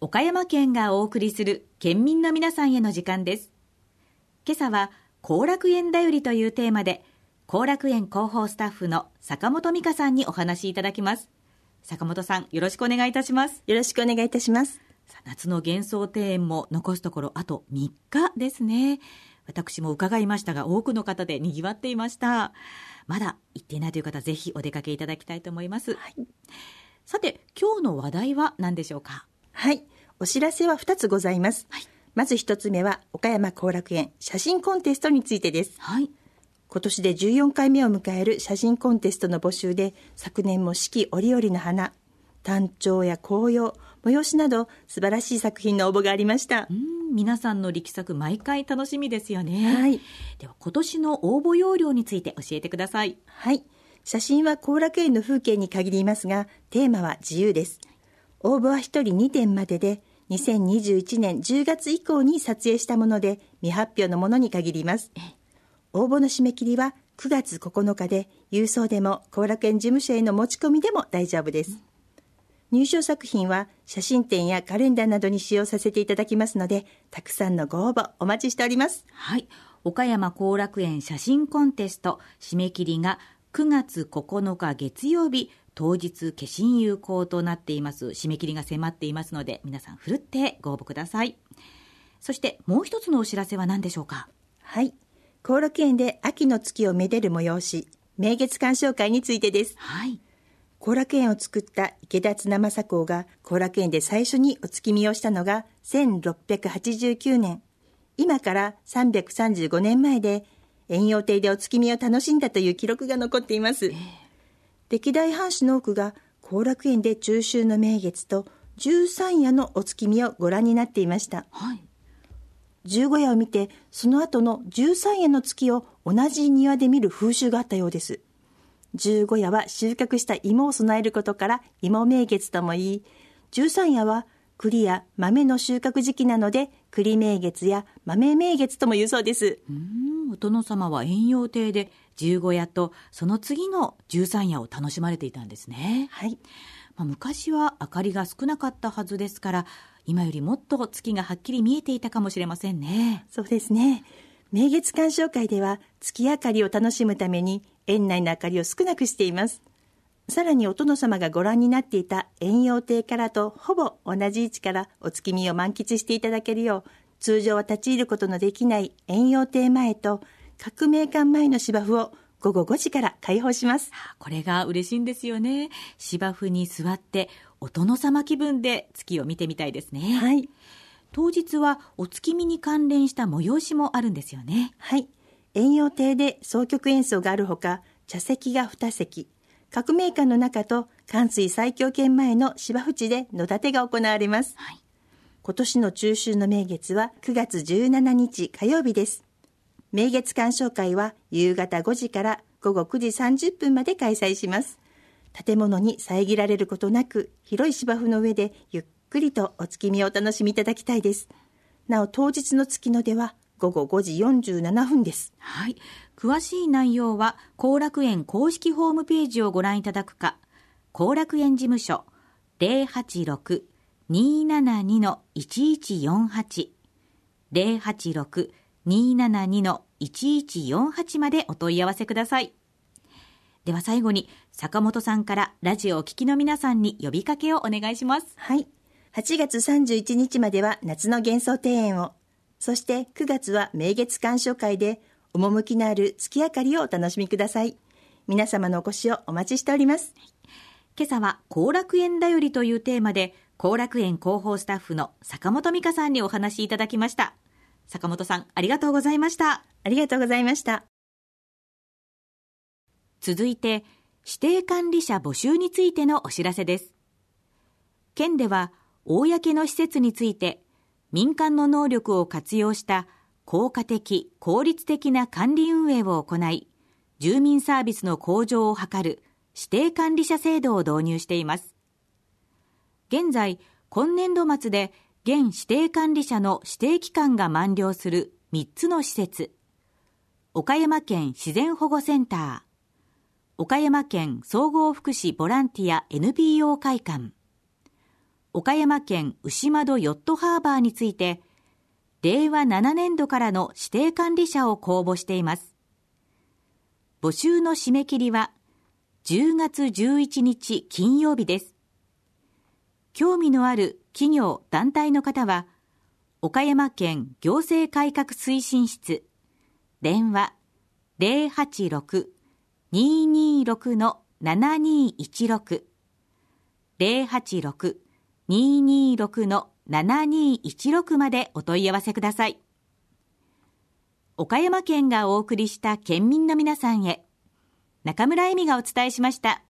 岡山県がお送りする県民の皆さんへの時間です。今朝は後楽園だよりというテーマで、後楽園広報スタッフの坂本美香さんにお話しいただきます。坂本さん、よろしくお願いいたします。 よろしくお願いいたします。 夏の幻想庭園も残すところあと3日ですね。私も伺いましたが、多くの方で賑わっていました。まだ行っていないという方、ぜひお出かけいただきたいと思います。はい、さて、今日の話題は何でしょうか？ はい、お知らせは2つございます。はい、まず1つ目は岡山後楽園写真コンテストについてです。はい、今年で14回目を迎える写真コンテストの募集で、昨年も四季折々の花、単調や紅葉、催しなど素晴らしい作品の応募がありました。 皆さんの力作、毎回楽しみですよね。 はい、 では今年の応募要領について教えてください。 はい、写真は後楽園の風景に限りますが、テーマは自由です。応募は1人2点までで、2021年10月以降に撮影したもので、未発表のものに限ります。応募の締め切りは9月9日で、郵送でも後楽園事務所への持ち込みでも大丈夫です。入賞作品は写真展やカレンダーなどに使用させていただきますので、たくさんのご応募お待ちしております。 はい、岡山後楽園写真コンテスト、締め切りが9月9日月曜日、当日消印有効となっています。締め切りが迫っていますので、皆さんふるってご応募ください。そしてもう一つのお知らせは何でしょうか？ はい、後楽園で秋の月をめでる催し、名月鑑賞会についてです。 はい、 後楽園を作った池田綱政公が後楽園で最初にお月見をしたのが1689年。今から335年前で、延養亭でお月見を楽しんだという記録が残っています。歴代藩主の多くが後楽園で中秋の名月と十三夜のお月見をご覧になっていました。はい、十五夜を見て、その後の十三夜の月を同じ庭で見る風習があったようです。十五夜は収穫した芋を供えることから芋名月とも言い、十三夜は栗や豆の収穫時期なので栗名月や豆名月とも言うそうです。 お殿様は延養亭で十五夜とその次の十三夜を楽しまれていたんですね。はい、昔は明かりが少なかったはずですから、今よりもっと月がはっきり見えていたかもしれませんね。 そうですね。名月鑑賞会では月明かりを楽しむために園内の明かりを少なくしています。さらにお殿様がご覧になっていた延養亭からとほぼ同じ位置からお月見を満喫していただけるよう、通常は立ち入ることのできない延養亭前と革命館前の芝生を午後5時から開放します。 これが嬉しいんですよね。芝生に座ってお殿様気分で月を見てみたいですね。はい、当日はお月見に関連した催しもあるんですよね。 はい、延養亭で箏曲演奏があるほか、茶席が2席、革命館の中と関水最強圏前の芝生地で野立てが行われます。はい、今年の中秋の名月は9月17日火曜日です。名月鑑賞会は夕方5時から午後9時30分まで開催します。建物に遮られることなく、広い芝生の上でゆっくりとお月見をお楽しみいただきたいです。なお当日の月の出は午後5時47分です。 はい、詳しい内容は後楽園公式ホームページをご覧いただくか、後楽園事務所 086-272-1148 086-272-1148 までお問い合わせください。では最後に坂本さんからラジオをお聞きの皆さんに呼びかけをお願いします。 はい、8月31日までは夏の幻想庭園を、そして9月は名月鑑賞会で趣のある月明かりをお楽しみください。皆様のお越しをお待ちしております。 今朝は後楽園だよりというテーマで、後楽園広報スタッフの坂本美香さんにお話しいただきました。坂本さん、ありがとうございました。 ありがとうございました。 続いて、指定管理者募集についてのお知らせです。県では、公の施設について、民間の能力を活用した効果的・効率的な管理運営を行い、住民サービスの向上を図る指定管理者制度を導入しています。現在、今年度末で現指定管理者の指定期間が満了する3つの施設、岡山県自然保護センター、岡山県総合福祉ボランティア NPO 会館、 岡山県牛窓ヨットハーバーについて、令和7年度からの指定管理者を公募しています。募集の締め切りは10月11日金曜日です。興味のある企業・団体の方は、岡山県行政改革推進室、電話 086-226-7216 086-226-7216までお問い合わせください。岡山県がお送りした県民の皆さんへ、中村恵美がお伝えしました。